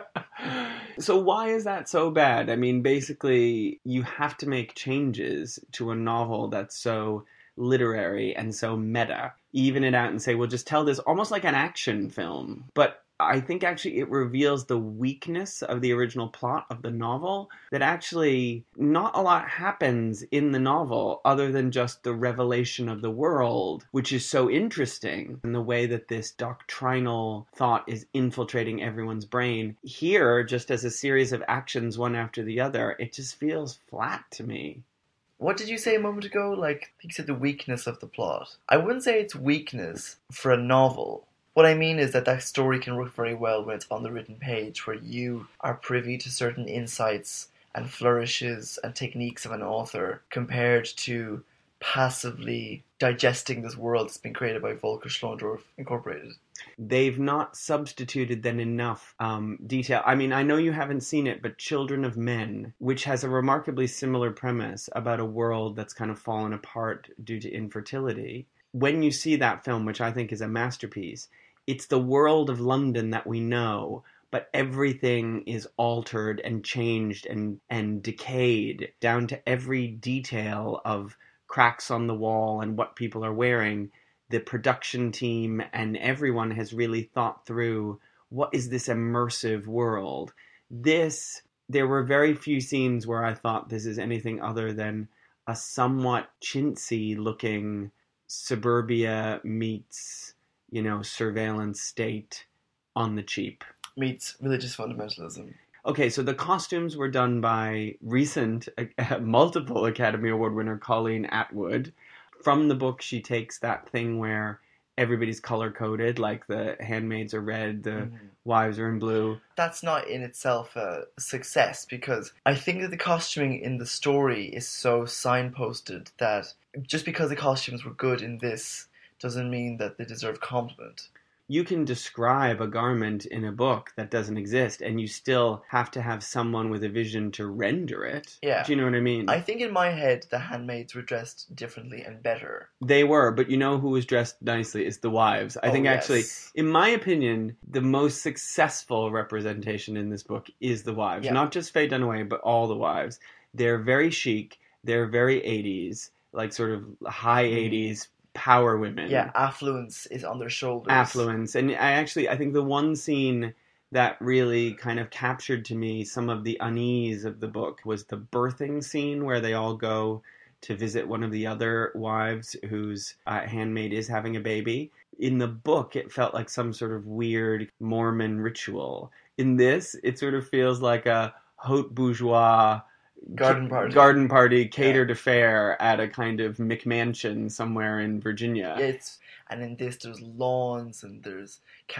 So why is that so bad? I mean, basically, you have to make changes to a novel that's so literary and so meta. Even it out and say, well, just tell this almost like an action film. But I think actually it reveals the weakness of the original plot of the novel, that actually not a lot happens in the novel other than just the revelation of the world, which is so interesting, and the way that this doctrinal thought is infiltrating everyone's brain. Here, just as a series of actions one after the other, it just feels flat to me. What did you say a moment ago? Like, I think you said the weakness of the plot. I wouldn't say it's weakness for a novel. What I mean is that that story can work very well when it's on the written page, where you are privy to certain insights and flourishes and techniques of an author, compared to passively digesting this world that's been created by Volker Schlondorf Incorporated. They've not substituted then enough um, detail. I mean, I know you haven't seen it, but Children of Men, which has a remarkably similar premise about a world that's kind of fallen apart due to infertility. When you see that film, which I think is a masterpiece, it's the world of London that we know, but everything is altered and changed and, and decayed down to every detail of cracks on the wall and what people are wearing. The production team and everyone has really thought through, what is this immersive world? This, there were very few scenes where I thought this is anything other than a somewhat chintzy looking suburbia meets, you know, surveillance state on the cheap. Meets religious fundamentalism. Okay, so the costumes were done by recent, uh, multiple Academy Award winner Colleen Atwood. From the book, she takes that thing where everybody's color-coded, like the handmaids are red, the mm-hmm. wives are in blue. That's not in itself a success, because I think that the costuming in the story is so signposted that just because the costumes were good in this doesn't mean that they deserve compliment. You can describe a garment in a book that doesn't exist, and you still have to have someone with a vision to render it. Yeah. Do you know what I mean? I think in my head, the handmaids were dressed differently and better. They were, but you know who was dressed nicely is the wives. I oh, think yes. actually, in my opinion, the most successful representation in this book is the wives. Yeah. Not just Faye Dunaway, but all the wives. They're very chic. They're very eighties, like sort of high eighties power women. Yeah, affluence is on their shoulders. Affluence. And I actually, I think the one scene that really kind of captured to me some of the unease of the book was the birthing scene where they all go to visit one of the other wives whose uh, handmaid is having a baby. In the book, it felt like some sort of weird Mormon ritual. In this, it sort of feels like a haute bourgeois Garden party. Garden party catered yeah. affair at a kind of McMansion somewhere in Virginia. It's and in this there's lawns and there's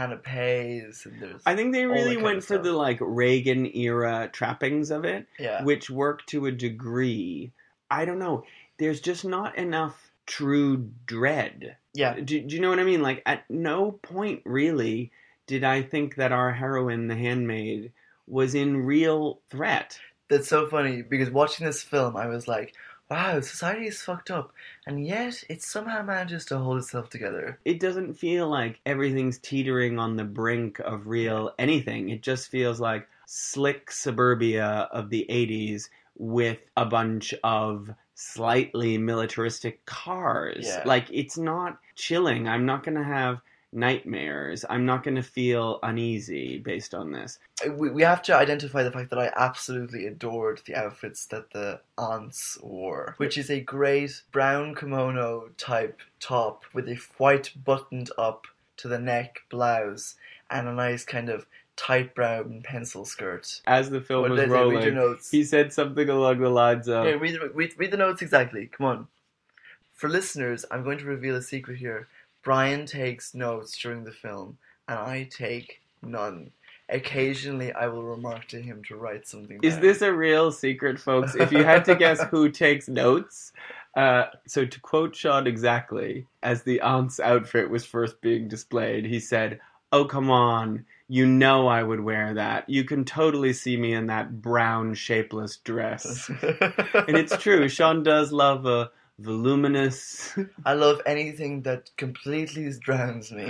canapes and there's. I think they really went for stuff. the like Reagan era trappings of it, yeah. which work to a degree. I don't know. There's just not enough true dread. Yeah. Do, do you know what I mean? Like at no point really did I think that our heroine, the handmaid, was in real threat. That's so funny, because watching this film, I was like, wow, society is fucked up, and yet it somehow manages to hold itself together. It doesn't feel like everything's teetering on the brink of real anything. It just feels like slick suburbia of the eighties with a bunch of slightly militaristic cars. Yeah. Like, it's not chilling. I'm not going to have nightmares. I'm not going to feel uneasy based on this. We we have to identify the fact that I absolutely adored the outfits that the aunts wore, which is a great brown kimono type top with a white buttoned up to the neck blouse and a nice kind of tight brown pencil skirt. As the film what was read rolling, your notes? He said something along the lines of... Here, read, read, read the notes exactly. Come on. For listeners, I'm going to reveal a secret here. Brian takes notes during the film, and I take none. Occasionally, I will remark to him to write something down. Is this a real secret, folks? If you had to guess who takes notes, uh, so to quote Sean exactly, as the aunt's outfit was first being displayed, he said, "Oh, come on, you know I would wear that. You can totally see me in that brown, shapeless dress." And it's true, Sean does love a voluminous... I love anything that completely drowns me.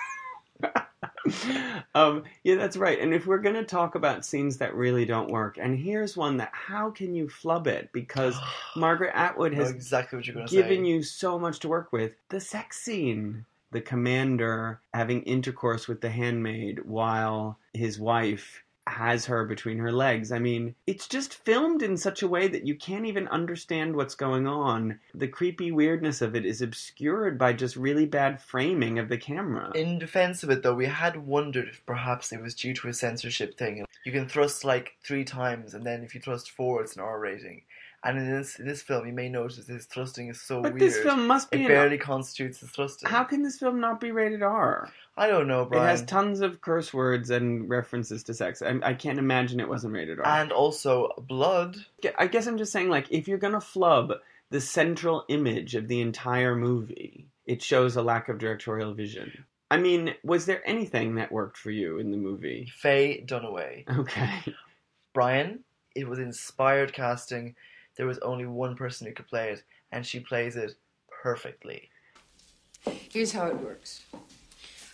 um, yeah, that's right. And if we're going to talk about scenes that really don't work, and here's one that, how can you flub it? Because Margaret Atwood has exactly what you're gonna given say. you so much to work with. The sex scene. The commander having intercourse with the handmaid while his wife has her between her legs. I mean, it's just filmed in such a way that you can't even understand what's going on. The creepy weirdness of it is obscured by just really bad framing of the camera. In defense of it, though, we had wondered if perhaps it was due to a censorship thing. You can thrust like three times, and then if you thrust four, it's an R rating. And in this in this film, you may notice his thrusting is so but weird. But this film must be... It barely an... constitutes the thrusting. How can this film not be rated R? I don't know, Brian. It has tons of curse words and references to sex. I, I can't imagine it wasn't rated R. And also blood. I guess I'm just saying, like, if you're going to flub the central image of the entire movie, it shows a lack of directorial vision. I mean, was there anything that worked for you in the movie? Faye Dunaway. Okay. Brian, it was inspired casting. There was only one person who could play it, and she plays it perfectly. Here's how it works.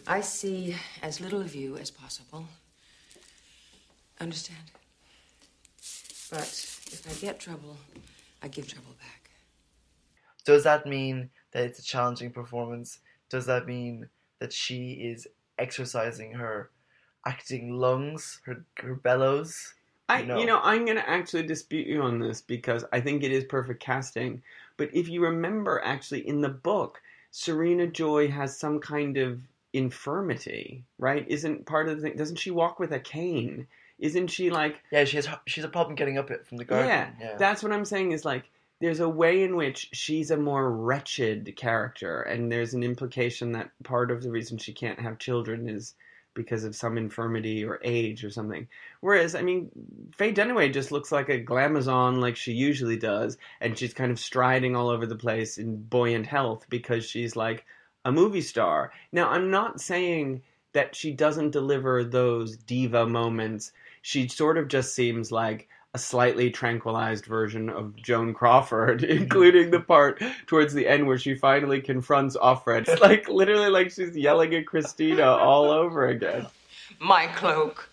I see as little of you as possible. Understand? But if I get trouble, I give trouble back. Does that mean that it's a challenging performance? Does that mean that she is exercising her acting lungs, her, her bellows? I, No. you know, I'm going to actually dispute you on this because I think it is perfect casting. But if you remember, actually, in the book, Serena Joy has some kind of infirmity, right? Isn't part of the thing? Doesn't she walk with a cane? Isn't she like? Yeah, she has. She's a problem getting up it from the garden. Yeah, Yeah, that's what I'm saying. Is like there's a way in which she's a more wretched character, and there's an implication that part of the reason she can't have children is because of some infirmity or age or something. Whereas, I mean, Faye Dunaway just looks like a glamazon like she usually does, and she's kind of striding all over the place in buoyant health because she's like a movie star. Now, I'm not saying that she doesn't deliver those diva moments. She sort of just seems like a slightly tranquilized version of Joan Crawford, including the part towards the end where she finally confronts Offred. It's like literally like she's yelling at Christina all over again. My cloak.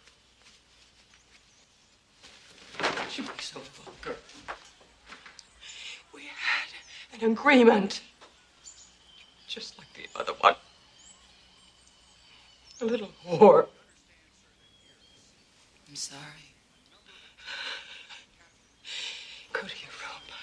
You be so vulgar. We had an agreement. Just like the other one. A little whore. I'm sorry. Go to your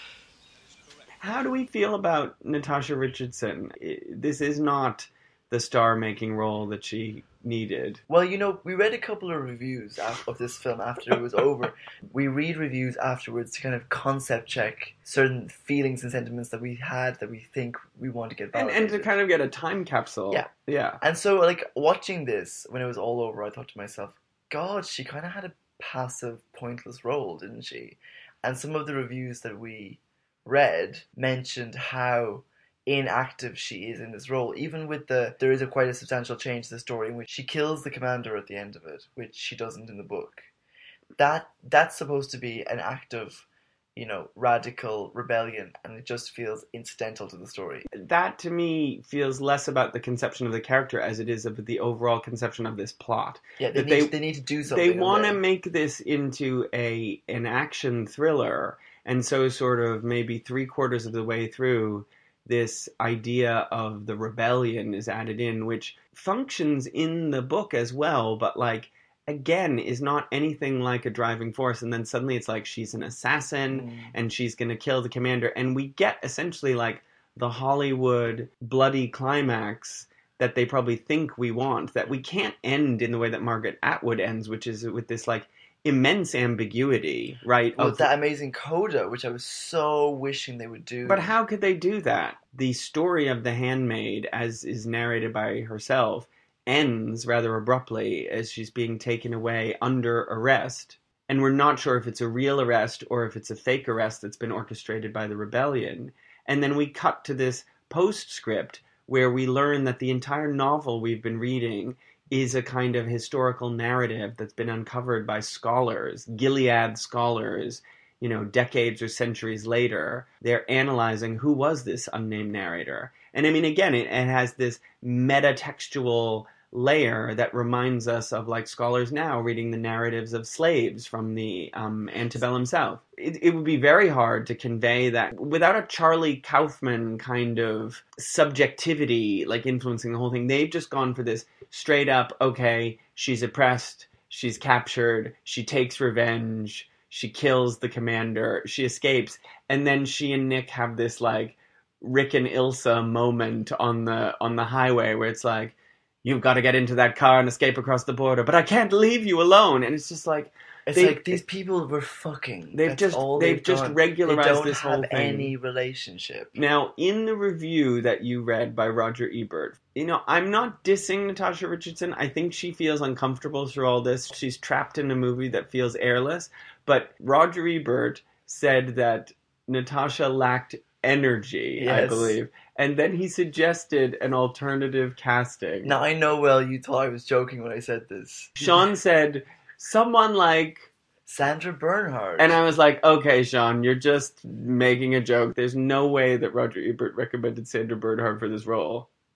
room. How do we feel about Natasha Richardson? I- This is not the star-making role that she needed. Well, you know, we read a couple of reviews af- of this film after it was over. We read reviews afterwards to kind of concept check certain feelings and sentiments that we had that we think we want to get And, validated. and to kind of get a time capsule. Yeah. Yeah. And so, like, watching this, when it was all over, I thought to myself, God, she kind of had a passive, pointless role, didn't she? And some of the reviews that we read mentioned how inactive she is in this role. Even with the, there is a quite a substantial change to the story in which she kills the commander at the end of it, which she doesn't in the book. That That's supposed to be an act of, you know, radical rebellion, and it just feels incidental to the story. That to me feels less about the conception of the character as it is of the overall conception of this plot. Yeah, they, That need, they- to, they need to do something. They don't want to they? make this into a an action thriller, and so sort of maybe three quarters of the way through, this idea of the rebellion is added in, which functions in the book as well, but like again is not anything like a driving force. And then suddenly it's like she's an assassin Mm. and she's going to kill the commander, and we get essentially like the Hollywood bloody climax that they probably think we want, that we can't end in the way that Margaret Atwood ends, which is with this like immense ambiguity, right? With of- that amazing coda, which I was so wishing they would do. But how could they do that? The story of the handmaid, as is narrated by herself, ends rather abruptly as she's being taken away under arrest. And we're not sure if it's a real arrest or if it's a fake arrest that's been orchestrated by the rebellion. And then we cut to this postscript where we learn that the entire novel we've been reading is a kind of historical narrative that's been uncovered by scholars, Gilead scholars, you know, decades or centuries later. They're analyzing who was this unnamed narrator. And I mean, again, it, it has this metatextual layer that reminds us of like scholars now reading the narratives of slaves from the um, antebellum South. It, it would be very hard to convey that without a Charlie Kaufman kind of subjectivity like influencing the whole thing. They've just gone for this straight up, okay, she's oppressed, she's captured, she takes revenge, she kills the commander, she escapes, and then she and Nick have this like Rick and Ilsa moment on the on the highway where it's like, you've got to get into that car and escape across the border, but I can't leave you alone. And it's just like, It's they- like these people were fucking. They've That's just- all they've they've just done. regularized they don't this have whole thing. any relationship. Now, in the review that you read by Roger Ebert, you know, I'm not dissing Natasha Richardson. I think she feels uncomfortable through all this. She's trapped in a movie that feels airless. But Roger Ebert said that Natasha lacked energy, I Yes. believe. And then he suggested an alternative casting. Now I know well you thought I was joking when I said this. Sean said, someone like... Sandra Bernhard. And I was like, okay, Sean, you're just making a joke. There's no way that Roger Ebert recommended Sandra Bernhard for this role.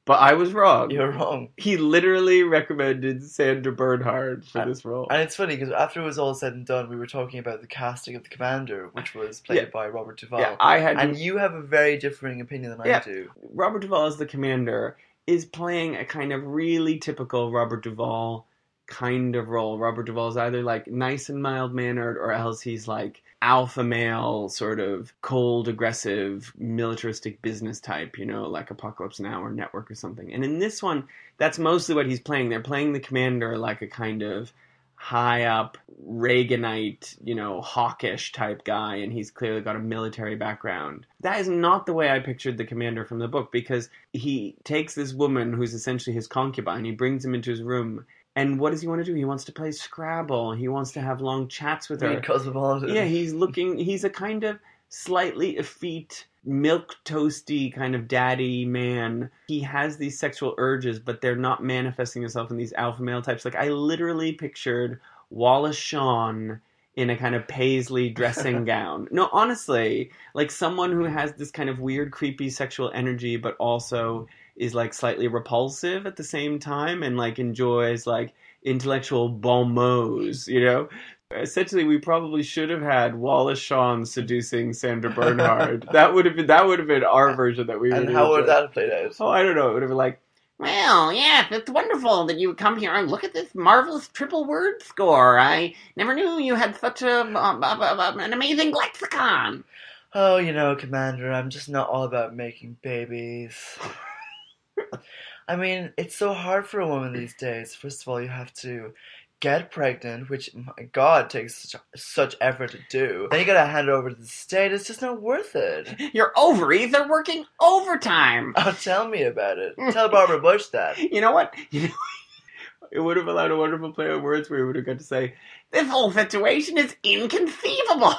But I was wrong. You're wrong. He literally recommended Sandra Bernhard for and, this role. And it's funny, because after it was all said and done, we were talking about the casting of the Commander, which was played yeah. by Robert Duvall. Yeah, I had... And you have a very differing opinion than yeah. I do. Robert Duvall as the Commander is playing a kind of really typical Robert Duvall kind of role. Robert Duvall is either like nice and mild-mannered, or else he's like alpha male, sort of cold, aggressive, militaristic business type, you know, like Apocalypse Now or Network or something. And in this one, that's mostly what he's playing. They're playing the Commander like a kind of high up Reaganite, you know, hawkish type guy, and he's clearly got a military background. That is not the way I pictured the Commander from the book, because he takes this woman who's essentially his concubine, he brings him into his room, and what does he want to do? He wants to play Scrabble. He wants to have long chats with her. Cosmopolitan. Yeah, he's looking, he's a kind of slightly effete, milk toasty kind of daddy man. He has these sexual urges, but they're not manifesting themselves in these alpha male types. Like, I literally pictured Wallace Shawn in a kind of paisley dressing gown. No, honestly, like someone who has this kind of weird, creepy sexual energy, but also is like slightly repulsive at the same time, and like enjoys like intellectual bon mots, you know? Essentially, we probably should have had Wallace Shawn seducing Sandra Bernhard. that would have been that would have been our version that we. And really how would enjoyed. that have played out? Oh, I don't know. It would have been like, well, yes, it's wonderful that you would come here and look at this marvelous triple word score. I never knew you had such a, a, a, a an amazing lexicon. Oh, you know, Commander, I'm just not all about making babies. I mean, it's so hard for a woman these days. First of all, you have to get pregnant, which, my God, takes such, such effort to do. Then you gotta hand it over to the state. It's just not worth it. Your ovaries are working overtime. Oh, tell me about it. Tell Barbara Bush that. you know what? You know, it would have allowed a wonderful play on words where we would have got to say, this whole situation is inconceivable.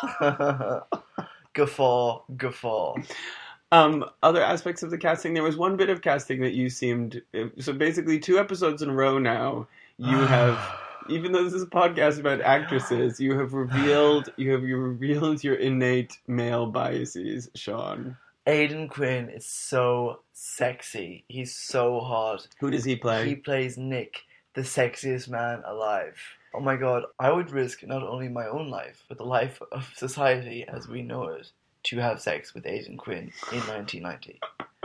Guffaw, guffaw. Um, other aspects of the casting, there was one bit of casting that you seemed, so basically two episodes in a row now, you have, even though this is a podcast about actresses, you have revealed, you have you revealed your innate male biases, Sean. Aidan Quinn is so sexy. He's so hot. Who does he play? He plays Nick, the sexiest man alive. Oh my God, I would risk not only my own life, but the life of society as we know it, to have sex with Aidan Quinn in nineteen ninety.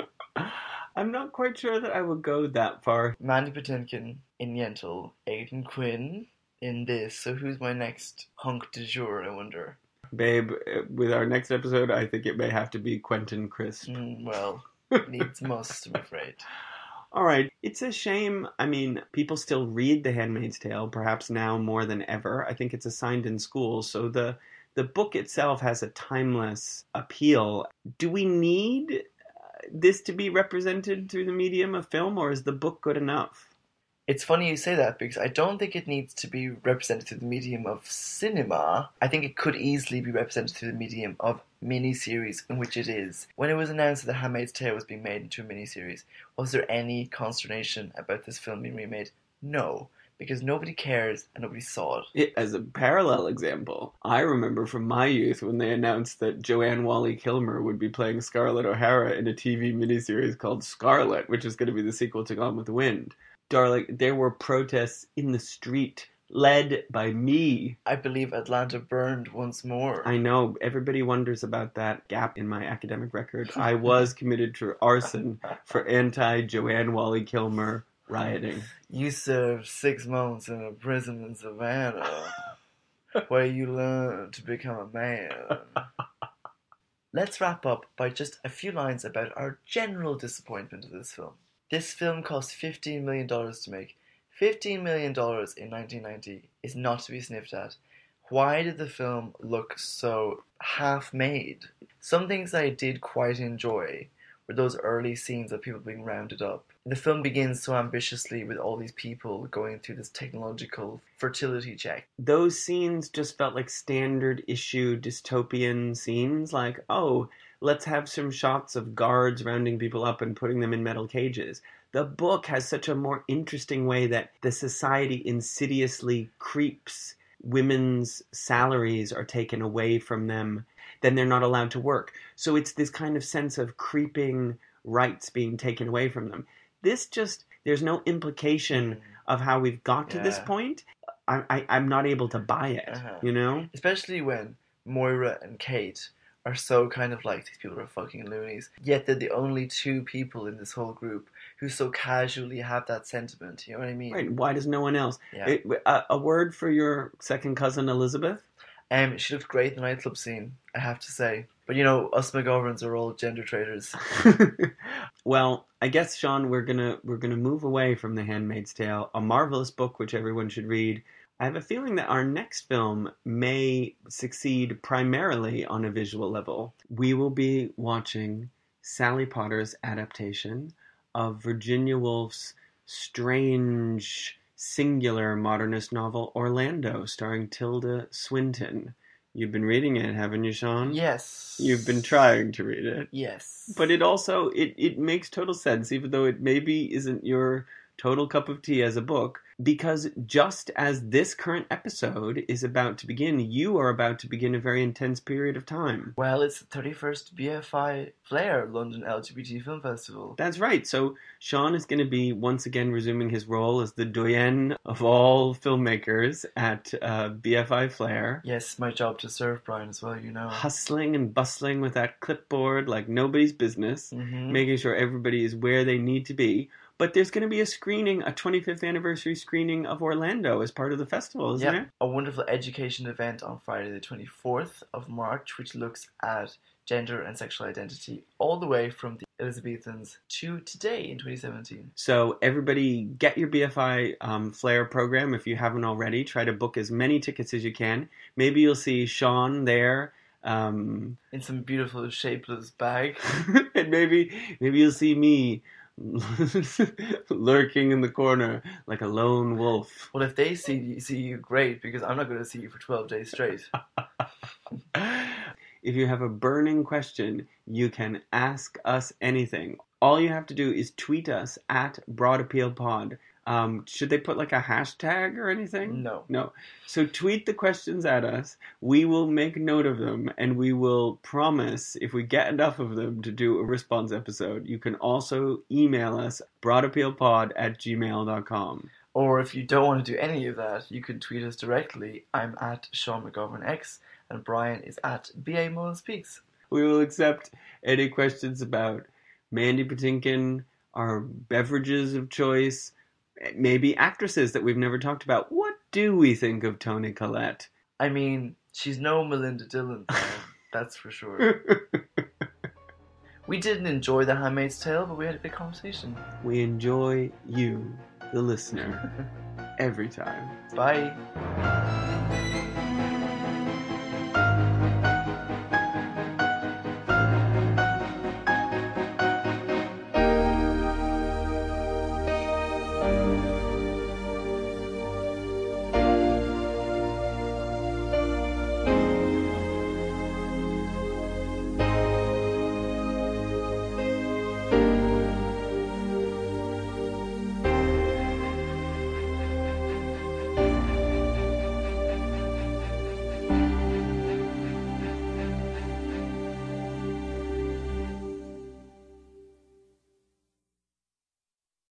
I'm not quite sure that I would go that far. Mandy Patinkin in Yentl, Aidan Quinn in this. So who's my next hunk du jour, I wonder? Babe, with our next episode, I think it may have to be Quentin Crisp. Mm, well, needs must, I'm afraid. All right. It's a shame. I mean, people still read The Handmaid's Tale, perhaps now more than ever. I think it's assigned in schools, so the the book itself has a timeless appeal. Do we need this to be represented through the medium of film, or is the book good enough? It's funny you say that, because I don't think it needs to be represented through the medium of cinema. I think it could easily be represented through the medium of miniseries, in which it is. When it was announced that The Handmaid's Tale was being made into a miniseries, was there any consternation about this film being remade? No, because nobody cares and nobody saw it. it. As a parallel example, I remember from my youth when they announced that Joanne Whalley-Kilmer would be playing Scarlett O'Hara in a T V miniseries called Scarlet, which is going to be the sequel to Gone with the Wind. Darling, there were protests in the street, led by me. I believe Atlanta burned once more. I know, everybody wonders about that gap in my academic record. I was committed to arson for anti-Joanne Whalley-Kilmer rioting. You served six months in a prison in Savannah, where you learned to become a man. Let's wrap up by just a few lines about our general disappointment of this film. This film cost fifteen million dollars to make. fifteen million dollars in nineteen ninety is not to be sniffed at. Why did the film look so half-made? Some things that I did quite enjoy were those early scenes of people being rounded up. The film begins so ambitiously with all these people going through this technological fertility check. Those scenes just felt like standard issue dystopian scenes, like, oh, let's have some shots of guards rounding people up and putting them in metal cages. The book has such a more interesting way that the society insidiously creeps. Women's salaries are taken away from them. Then they're not allowed to work. So it's this kind of sense of creeping rights being taken away from them. this just, there's no implication of how we've got to this Yeah. point. I, I, I'm not able to buy it, Uh-huh. you know? Especially when Moira and Kate are so kind of like, these people are fucking loonies. Yet they're the only two people in this whole group who so casually have that sentiment. You know what I mean? Right, why does no one else? Yeah. It, a, a word for your second cousin Elizabeth? Um, she looked great in the nightclub scene, I have to say. But you know, us McGoverns are all gender traitors. Well, I guess, Sean, we're gonna we're gonna move away from The Handmaid's Tale, a marvelous book which everyone should read. I have a feeling that our next film may succeed primarily on a visual level. We will be watching Sally Potter's adaptation of Virginia Woolf's strange, singular modernist novel Orlando, starring Tilda Swinton. You've been reading it, haven't you, Sean? Yes. You've been trying to read it. Yes. But it also, it, it makes total sense, even though it maybe isn't your total cup of tea as a book, because just as this current episode is about to begin, you are about to begin a very intense period of time. Well, it's the thirty-first B F I Flair London L G B T Film Festival. That's right. So Sean is going to be once again resuming his role as the doyen of all filmmakers at uh, B F I Flair. Yes, my job to serve, Brian, as well, you know. Hustling and bustling with that clipboard like nobody's business, Mm-hmm. making sure everybody is where they need to be. But there's going to be a screening, a twenty-fifth anniversary screening of Orlando as part of the festival, isn't Yeah, there? a wonderful education event on Friday the twenty-fourth of March, which looks at gender and sexual identity all the way from the Elizabethans to today in twenty seventeen. So everybody get your B F I um, Flair program if you haven't already. Try to book as many tickets as you can. Maybe you'll see Sean there. Um, In some beautiful shapeless bag. and maybe maybe you'll see me lurking in the corner like a lone wolf. Well, if they see you, see you, great, because I'm not going to see you for twelve days straight. If you have a burning question, you can ask us anything. All you have to do is tweet us at Broad Appeal Pod. Um, should they put like a hashtag or anything? No. No. So tweet the questions at us. We will make note of them, and we will promise, if we get enough of them, to do a response episode. You can also email us, broadappealpod at gmail dot com. Or if you don't want to do any of that, you can tweet us directly. I'm at Sean McGovern X, and Brian is at B A Mullen Speaks. We will accept any questions about Mandy Patinkin, our beverages of choice, maybe actresses that we've never talked about. What do we think of Toni Collette? I mean, she's no Melinda Dillon, that's for sure. We didn't enjoy The Handmaid's Tale, but we had a big conversation. We enjoy you, the listener, every time. Bye.